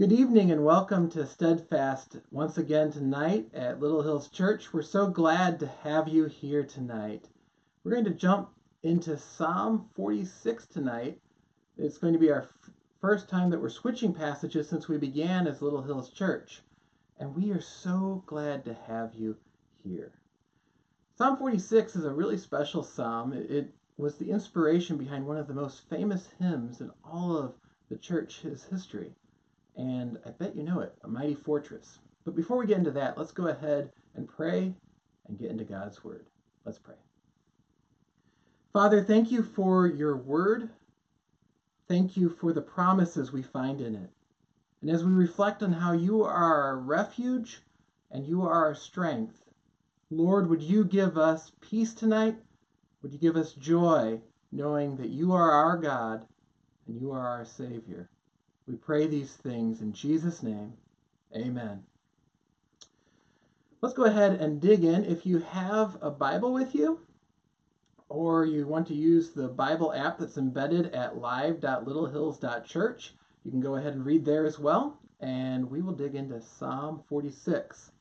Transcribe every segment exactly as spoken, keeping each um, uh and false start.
Good evening and welcome to Steadfast once again tonight at Little Hills Church. We're so glad to have you here tonight. We're going to jump into Psalm forty-six tonight. It's going to be our f- first time that we're switching passages since we began as Little Hills Church. And we are so glad to have you here. Psalm forty-six is a really special psalm. It was the inspiration behind one of the most famous hymns in all of the church's history. And I bet you know it, A Mighty Fortress. But before we get into that, let's go ahead and pray and get into God's Word. Let's pray. Father, thank you for your Word. Thank you for the promises we find in it. And as we reflect on how you are our refuge and you are our strength, Lord, would you give us peace tonight? Would you give us joy knowing that you are our God and you are our Savior? We pray these things in Jesus' name. Amen. Let's go ahead and dig in. If you have a Bible with you, or you want to use the Bible app that's embedded at live dot little hills dot church, you can go ahead and read there as well. And we will dig into Psalm forty-six.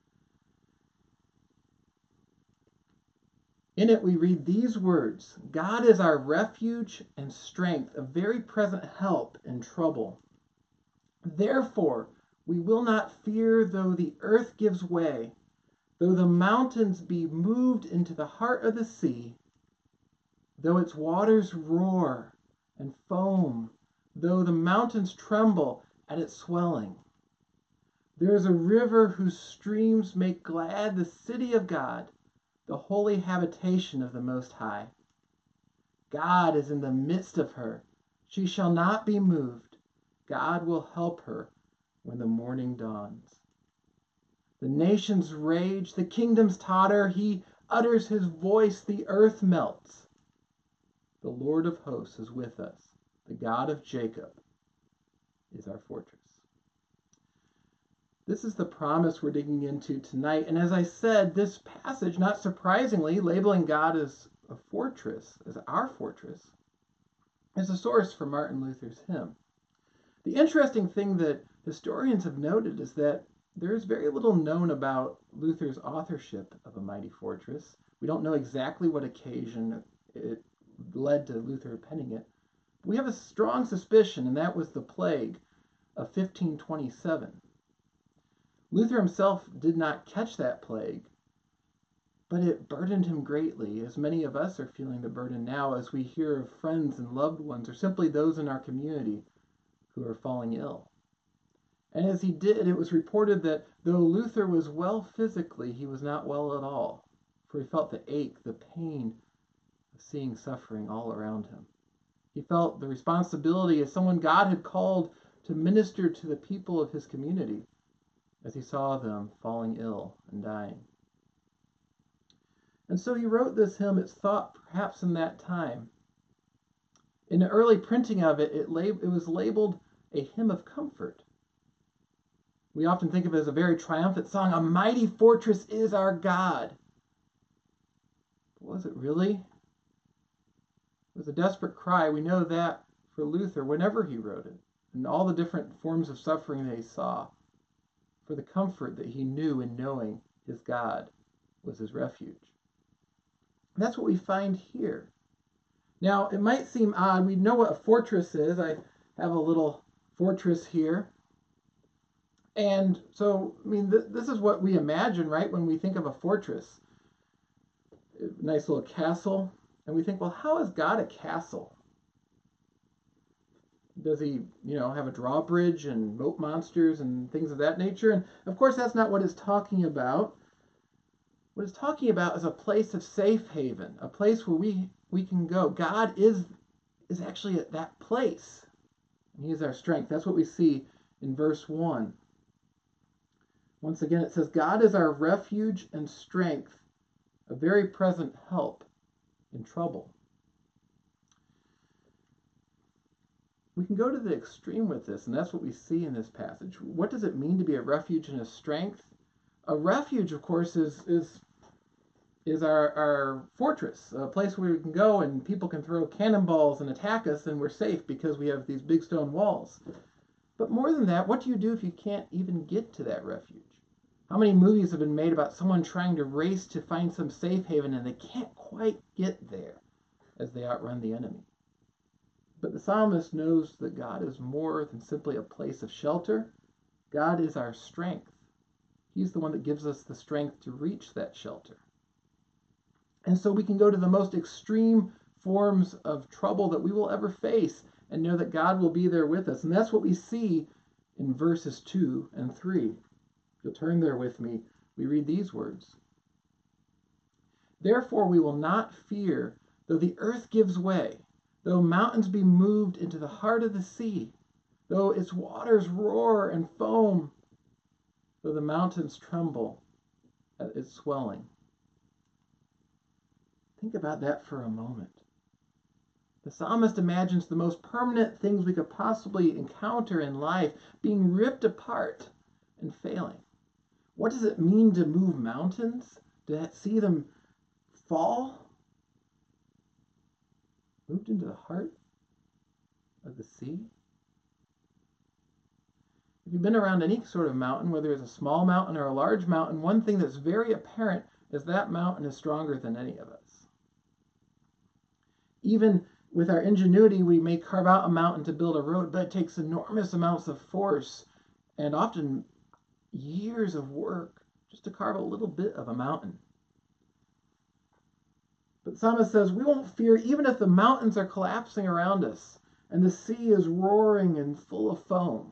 In it we read these words: God is our refuge and strength, a very present help in trouble. Therefore, we will not fear though the earth gives way, though the mountains be moved into the heart of the sea, though its waters roar and foam, though the mountains tremble at its swelling. There is a river whose streams make glad the city of God, the holy habitation of the Most High. God is in the midst of her. She shall not be moved. God will help her when the morning dawns. The nations rage, the kingdoms totter. He utters his voice, the earth melts. The Lord of hosts is with us. The God of Jacob is our fortress. This is the promise we're digging into tonight. And as I said, this passage, not surprisingly, labeling God as a fortress, as our fortress, is a source for Martin Luther's hymn. The interesting thing that historians have noted is that there is very little known about Luther's authorship of A Mighty Fortress. We don't know exactly what occasion it led to Luther penning it. We have a strong suspicion, and that was the plague of fifteen twenty-seven. Luther himself did not catch that plague, but it burdened him greatly, as many of us are feeling the burden now as we hear of friends and loved ones, or simply those in our community who are falling ill. And as he did, it was reported that though Luther was well physically, he was not well at all, for he felt the ache, the pain of seeing suffering all around him. He felt the responsibility as someone God had called to minister to the people of his community as he saw them falling ill and dying. And so he wrote this hymn. It's thought perhaps in that time. In the early printing of it, it, lab- it was labeled a hymn of comfort. We often think of it as a very triumphant song. A mighty fortress is our God. But was it really? It was a desperate cry. We know that for Luther whenever he wrote it, and all the different forms of suffering that he saw, for the comfort that he knew in knowing his God was his refuge. And that's what we find here. Now, it might seem odd. We know what a fortress is. I have a little fortress here. And so, I mean, th- this is what we imagine, right, when we think of a fortress. A nice little castle. And we think, well, how is God a castle? Does he, you know, have a drawbridge and moat monsters and things of that nature? And of course, that's not what it's talking about. What it's talking about is a place of safe haven, a place where we, we can go. God is, is actually at that place. And he is our strength. That's what we see in verse one. Once again, it says, God is our refuge and strength, a very present help in trouble. We can go to the extreme with this, and that's what we see in this passage. What does it mean to be a refuge and a strength? A refuge, of course, is is is our, our fortress, a place where we can go and people can throw cannonballs and attack us, and we're safe because we have these big stone walls. But more than that, what do you do if you can't even get to that refuge? How many movies have been made about someone trying to race to find some safe haven and they can't quite get there as they outrun the enemy? But the psalmist knows that God is more than simply a place of shelter. God is our strength. He's the one that gives us the strength to reach that shelter. And so we can go to the most extreme forms of trouble that we will ever face and know that God will be there with us. And that's what we see in verses two and three. If you'll turn there with me, we read these words. Therefore we will not fear, though the earth gives way, though mountains be moved into the heart of the sea, though its waters roar and foam, though the mountains tremble at its swelling. Think about that for a moment. The psalmist imagines the most permanent things we could possibly encounter in life being ripped apart and failing. What does it mean to move mountains? To see them fall? Moved into the heart of the sea? If you've been around any sort of mountain, whether it's a small mountain or a large mountain, one thing that's very apparent is that mountain is stronger than any of us. Even with our ingenuity, we may carve out a mountain to build a road, but it takes enormous amounts of force and often years of work just to carve a little bit of a mountain. But the psalmist says we won't fear even if the mountains are collapsing around us and the sea is roaring and full of foam.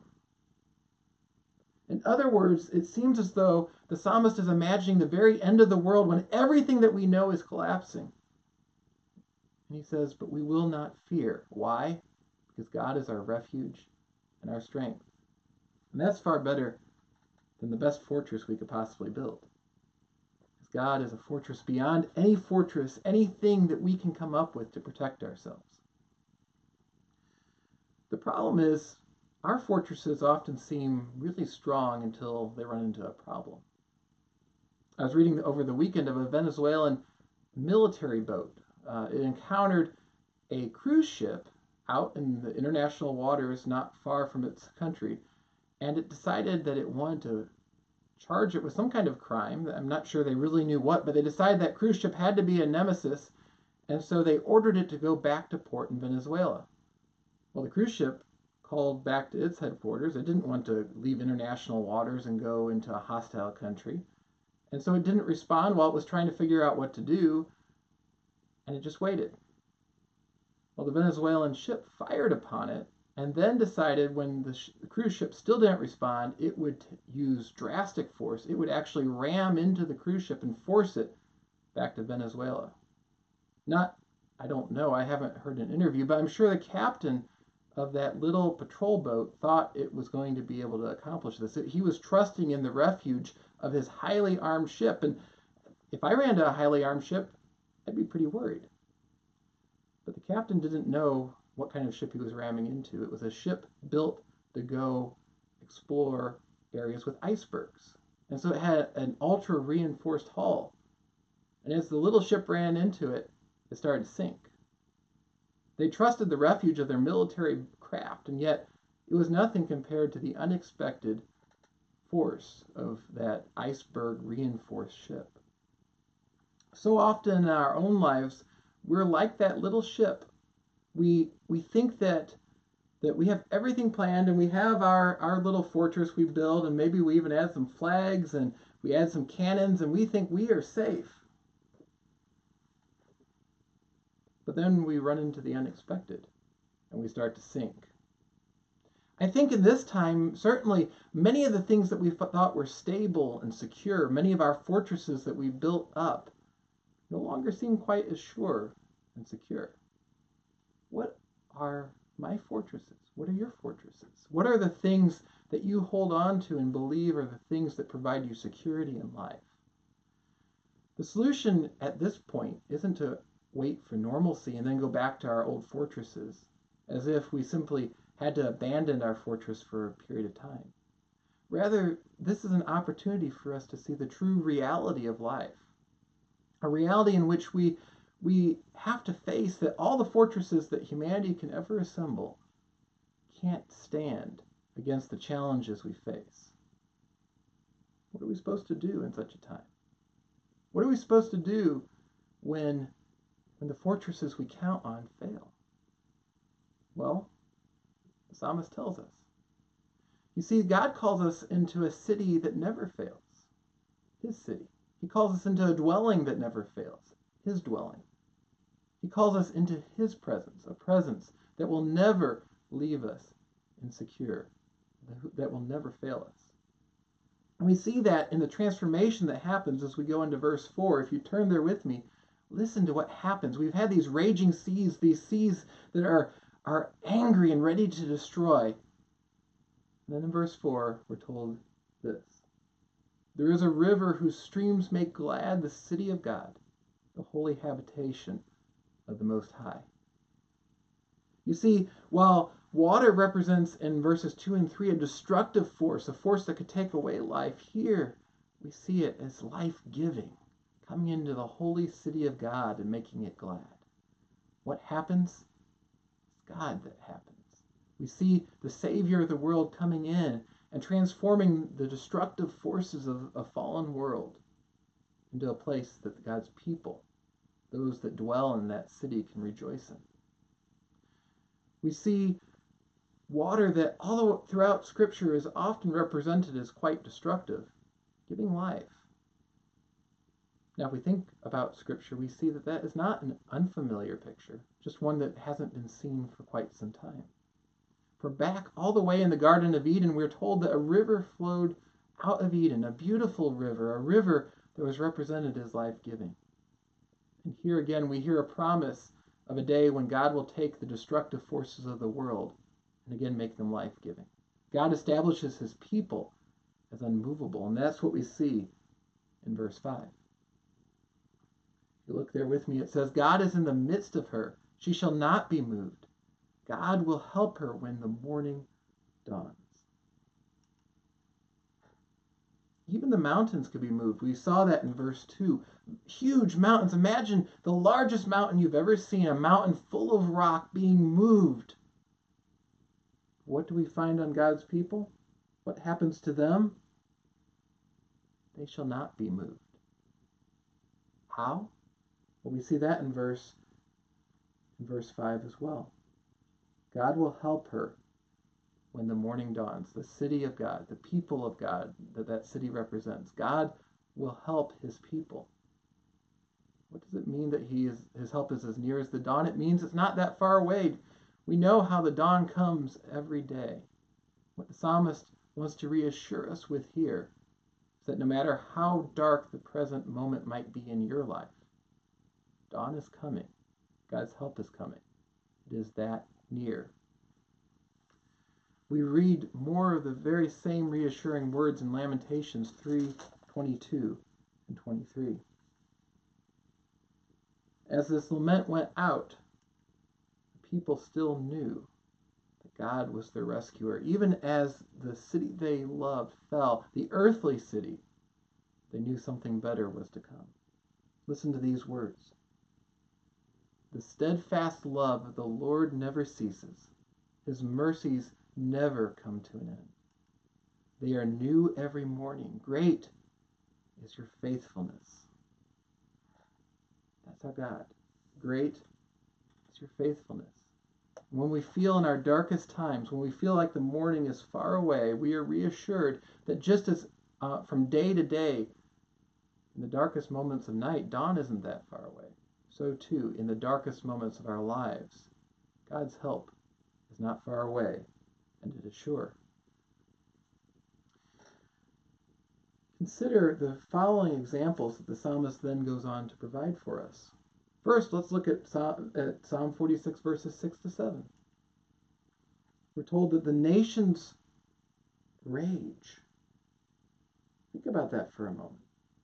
In other words, it seems as though the psalmist is imagining the very end of the world when everything that we know is collapsing. And he says, but we will not fear. Why? Because God is our refuge and our strength. And that's far better than the best fortress we could possibly build. Because God is a fortress beyond any fortress, anything that we can come up with to protect ourselves. The problem is, our fortresses often seem really strong until they run into a problem. I was reading over the weekend of a Venezuelan military boat. Uh, it encountered a cruise ship out in the international waters not far from its country, and it decided that it wanted to charge it with some kind of crime. I'm not sure they really knew what, but they decided that cruise ship had to be a nemesis, and so they ordered it to go back to port in Venezuela. Well, the cruise ship called back to its headquarters. It didn't want to leave international waters and go into a hostile country, and so it didn't respond while it was trying to figure out what to do. And it just waited. Well, the Venezuelan ship fired upon it and then decided when the, sh- the cruise ship still didn't respond, it would t- use drastic force. It would actually ram into the cruise ship and force it back to Venezuela. Not, I don't know, I haven't heard an interview, but I'm sure the captain of that little patrol boat thought it was going to be able to accomplish this. He was trusting in the refuge of his highly armed ship. And if I ran to a highly armed ship, I'd be pretty worried. But the captain didn't know what kind of ship he was ramming into. It was a ship built to go explore areas with icebergs. And so it had an ultra reinforced hull. And as the little ship ran into it, it started to sink. They trusted the refuge of their military craft, and yet it was nothing compared to the unexpected force of that iceberg reinforced ship. So often in our own lives, we're like that little ship. We we think that that we have everything planned and we have our, our little fortress we build, and maybe we even add some flags and we add some cannons and we think we are safe. But then we run into the unexpected and we start to sink. I think in this time, certainly many of the things that we thought were stable and secure, many of our fortresses that we built up, no longer seem quite as sure and secure. What are my fortresses? What are your fortresses? What are the things that you hold on to and believe are the things that provide you security in life? The solution at this point isn't to wait for normalcy and then go back to our old fortresses as if we simply had to abandon our fortress for a period of time. Rather, this is an opportunity for us to see the true reality of life. A reality in which we we have to face that all the fortresses that humanity can ever assemble can't stand against the challenges we face. What are we supposed to do in such a time? What are we supposed to do when, when the fortresses we count on fail? Well, the psalmist tells us. You see, God calls us into a city that never fails, his city. He calls us into a dwelling that never fails, his dwelling. He calls us into his presence, a presence that will never leave us insecure, that will never fail us. And we see that in the transformation that happens as we go into verse four. If you turn there with me, listen to what happens. We've had these raging seas, these seas that are, are angry and ready to destroy. And then in verse four, we're told this. There is a river whose streams make glad the city of God, the holy habitation of the Most High. You see, while water represents in verses two and three a destructive force, a force that could take away life, here we see it as life-giving, coming into the holy city of God and making it glad. What happens? It's God that happens. We see the Savior of the world coming in and transforming the destructive forces of a fallen world into a place that God's people, those that dwell in that city, can rejoice in. We see water that all throughout Scripture is often represented as quite destructive, giving life. Now, if we think about Scripture, we see that that is not an unfamiliar picture, just one that hasn't been seen for quite some time. For back all the way in the Garden of Eden, we're told that a river flowed out of Eden, a beautiful river, a river that was represented as life-giving. And here again, we hear a promise of a day when God will take the destructive forces of the world and again make them life-giving. God establishes his people as unmovable, and that's what we see in verse five. If you look there with me, it says, God is in the midst of her. She shall not be moved. God will help her when the morning dawns. Even the mountains could be moved. We saw that in verse two. Huge mountains. Imagine the largest mountain you've ever seen, a mountain full of rock being moved. What do we find on God's people? What happens to them? They shall not be moved. How? Well, we see that in verse, in verse five as well. God will help her when the morning dawns. The city of God, the people of God that that city represents. God will help his people. What does it mean that he is, his help is as near as the dawn? It means it's not that far away. We know how the dawn comes every day. What the psalmist wants to reassure us with here is that no matter how dark the present moment might be in your life, dawn is coming. God's help is coming. It is that near. We read more of the very same reassuring words in Lamentations three twenty-two and twenty-three. As this lament went out, the people still knew that God was their rescuer. Even as the city they loved fell, the earthly city, they knew something better was to come. Listen to these words. The steadfast love of the Lord never ceases. His mercies never come to an end. They are new every morning. Great is your faithfulness. That's our God. Great is your faithfulness. When we feel in our darkest times, when we feel like the morning is far away, we are reassured that just as uh, from day to day, in the darkest moments of night, dawn isn't that far away. So too, in the darkest moments of our lives, God's help is not far away, and it is sure. Consider the following examples that the psalmist then goes on to provide for us. First, let's look at Psalm, at Psalm forty-six, verses six to seven. We're told that the nations rage. Think about that for a moment.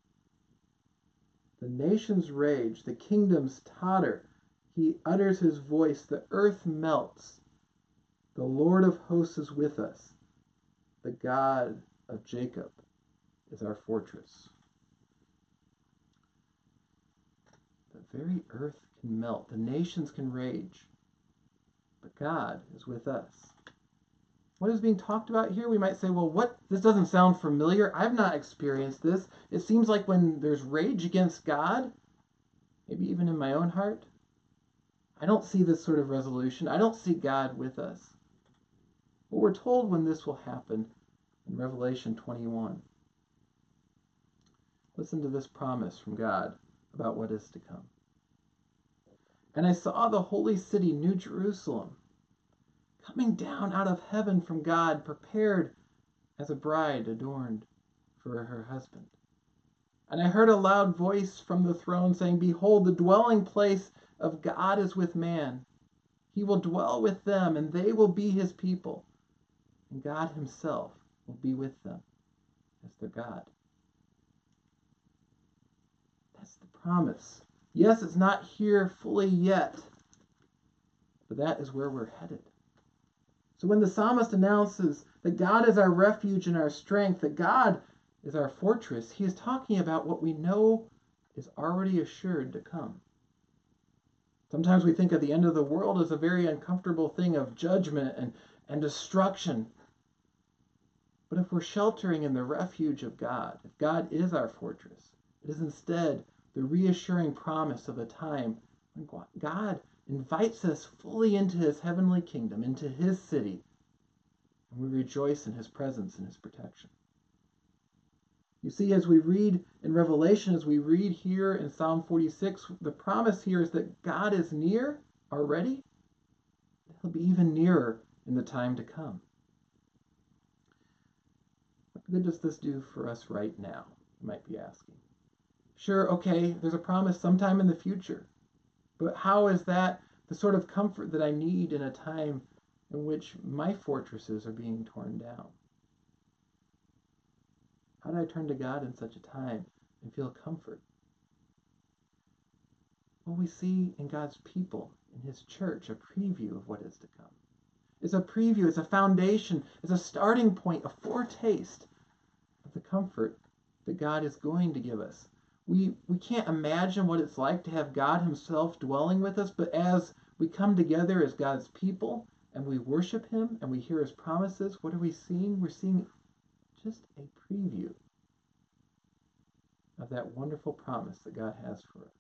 The nations rage, the kingdoms totter. He utters his voice, the earth melts. The Lord of hosts is with us. The God of Jacob is our fortress. The very earth can melt. The nations can rage. But God is with us. What is being talked about here? We might say, well, what? This doesn't sound familiar. I've not experienced this. It seems like when there's rage against God, maybe even in my own heart, I don't see this sort of resolution. I don't see God with us. But we're told when this will happen in Revelation twenty-one. Listen to this promise from God about what is to come. And I saw the holy city, New Jerusalem, coming down out of heaven from God, prepared as a bride adorned for her husband. And I heard a loud voice from the throne saying, Behold, the dwelling place of God is with man. He will dwell with them, and they will be his people. And God himself will be with them as their God. That's the promise. Yes, it's not here fully yet, but that is where we're headed. So when the psalmist announces that God is our refuge and our strength, that God is our fortress, he is talking about what we know is already assured to come. Sometimes we think of the end of the world as a very uncomfortable thing of judgment and, and destruction. But if we're sheltering in the refuge of God, if God is our fortress, it is instead the reassuring promise of a time when God invites us fully into his heavenly kingdom, into his city, and we rejoice in his presence and his protection. You see, as we read in Revelation, as we read here in Psalm forty-six, the promise here is that God is near already. He'll be even nearer in the time to come. What good does this do for us right now, you might be asking? Sure, okay, there's a promise sometime in the future. But how is that the sort of comfort that I need in a time in which my fortresses are being torn down? How do I turn to God in such a time and feel comfort? Well, we see in God's people, in his church, a preview of what is to come. It's a preview, it's a foundation, it's a starting point, a foretaste of the comfort that God is going to give us. We, we can't imagine what it's like to have God himself dwelling with us, but as we come together as God's people and we worship him and we hear his promises, what are we seeing? We're seeing just a preview of that wonderful promise that God has for us.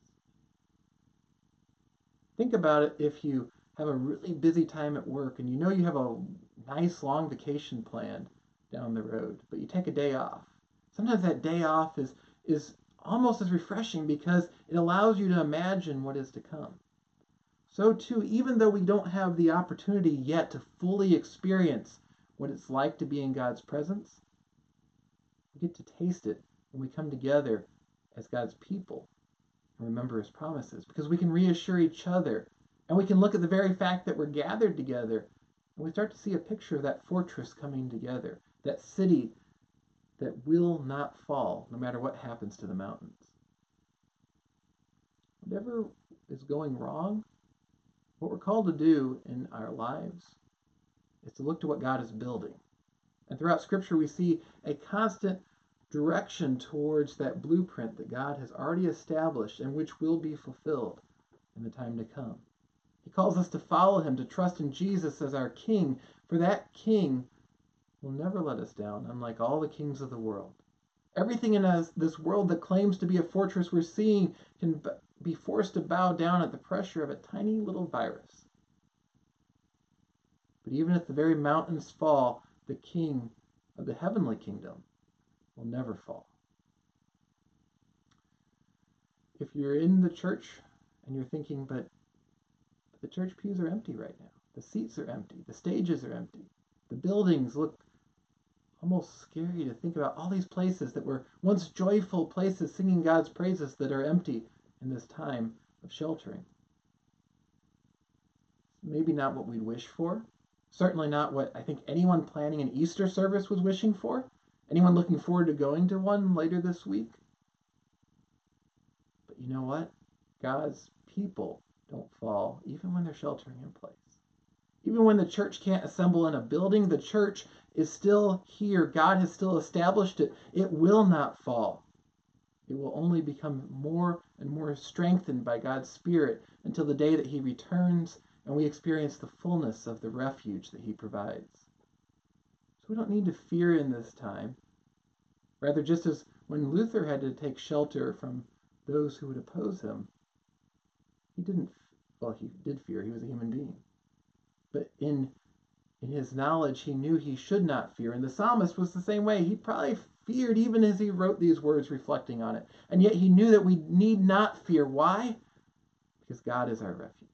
Think about it if you have a really busy time at work and you know you have a nice long vacation planned down the road, but you take a day off. Sometimes that day off is, is almost as refreshing because it allows you to imagine what is to come. So too, even though we don't have the opportunity yet to fully experience what it's like to be in God's presence, we get to taste it when we come together as God's people and remember his promises, because we can reassure each other and we can look at the very fact that we're gathered together and we start to see a picture of that fortress coming together, that city that will not fall no matter what happens to the mountains. Whatever is going wrong, what we're called to do in our lives is to look to what God is building. And throughout Scripture, we see a constant direction towards that blueprint that God has already established and which will be fulfilled in the time to come. He calls us to follow him, to trust in Jesus as our King, for that King will never let us down, unlike all the kings of the world. Everything in us, this world that claims to be a fortress we're seeing can be forced to bow down at the pressure of a tiny little virus. But even if the very mountains fall, the King of the heavenly kingdom will never fall. If you're in the church and you're thinking, but the church pews are empty right now. The seats are empty. The stages are empty. The buildings look almost scary to think about, all these places that were once joyful places singing God's praises that are empty in this time of sheltering. Maybe not what we'd wish for. Certainly not what I think anyone planning an Easter service was wishing for. Anyone looking forward to going to one later this week? But you know what? God's people don't fall even when they're sheltering in place. Even when the church can't assemble in a building, the church is still here. God has still established it. It will not fall. It will only become more and more strengthened by God's Spirit until the day that he returns and we experience the fullness of the refuge that he provides. So we don't need to fear in this time. Rather, just as when Luther had to take shelter from those who would oppose him, he didn't, well, he did fear. He was a human being. But in in his knowledge, he knew he should not fear. And the psalmist was the same way. He probably feared even as he wrote these words, reflecting on it. And yet he knew that we need not fear. Why? Because God is our refuge.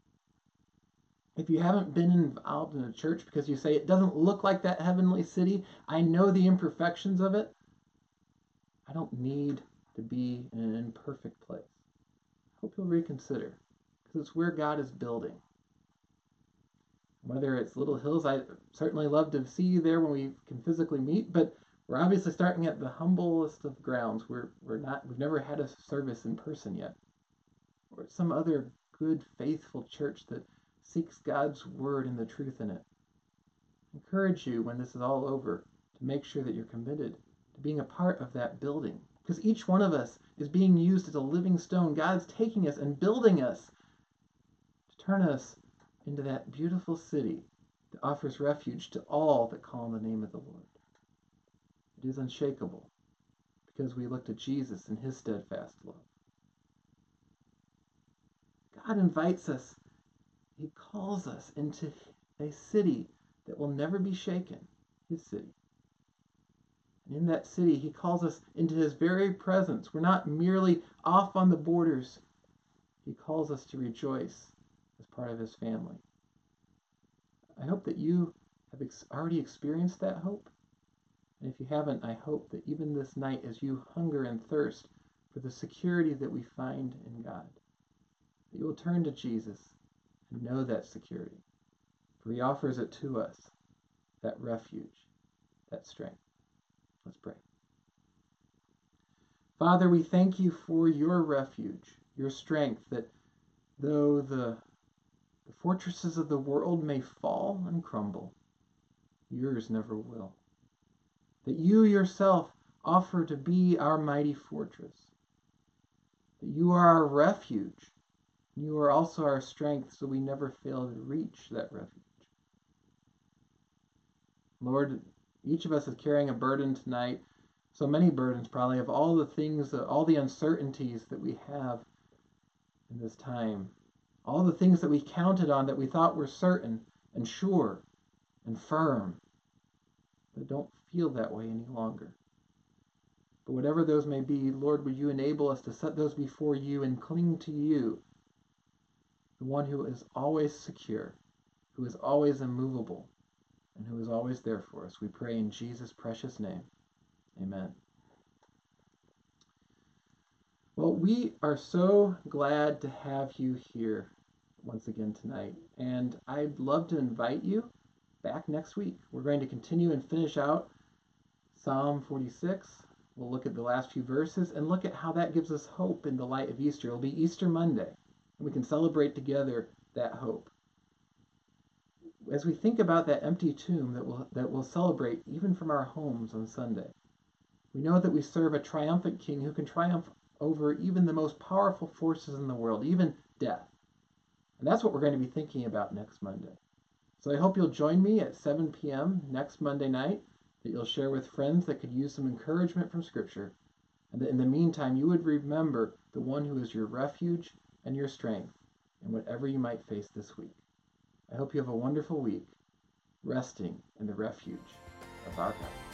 If you haven't been involved in a church because you say it doesn't look like that heavenly city, I know the imperfections of it, I don't need to be in an imperfect place. I hope you'll reconsider, because it's where God is building. Whether it's Little Hills, I certainly love to see you there when we can physically meet, but we're obviously starting at the humblest of grounds. We're, we're not, we've never had a service in person yet. Or some other good, faithful church that seeks God's word and the truth in it. I encourage you, when this is all over, to make sure that you're committed to being a part of that building. Because each one of us is being used as a living stone. God's taking us and building us to turn us into that beautiful city that offers refuge to all that call on the name of the Lord. It is unshakable because we look to Jesus and his steadfast love. God invites us, he calls us into a city that will never be shaken, his city. And in that city, he calls us into his very presence. We're not merely off on the borders. He calls us to rejoice as part of his family. I hope that you have ex- already experienced that hope. And if you haven't, I hope that even this night, as you hunger and thirst for the security that we find in God, that you will turn to Jesus and know that security. For he offers it to us, that refuge, that strength. Let's pray. Father, we thank you for your refuge, your strength, that though the, the fortresses of the world may fall and crumble, yours never will. That you yourself offer to be our mighty fortress. That you are our refuge. You are also our strength, so we never fail to reach that refuge. Lord, each of us is carrying a burden tonight, so many burdens probably, of all the things, all the uncertainties that we have in this time, all the things that we counted on that we thought were certain and sure and firm, that don't feel that way any longer. But whatever those may be, Lord, would you enable us to set those before you and cling to you, the one who is always secure, who is always immovable, and who is always there for us. We pray in Jesus' precious name. Amen. Well, we are so glad to have you here once again tonight, and I'd love to invite you back next week. We're going to continue and finish out Psalm forty-six. We'll look at the last few verses and look at how that gives us hope in the light of Easter. It'll be Easter Monday, and we can celebrate together that hope. As we think about that empty tomb that we'll, that we'll celebrate even from our homes on Sunday, we know that we serve a triumphant King who can triumph over even the most powerful forces in the world, even death. And that's what we're going to be thinking about next Monday. So I hope you'll join me at seven p.m. next Monday night, that you'll share with friends that could use some encouragement from Scripture, and that in the meantime you would remember the one who is your refuge and your strength in whatever you might face this week. I hope you have a wonderful week, resting in the refuge of our God.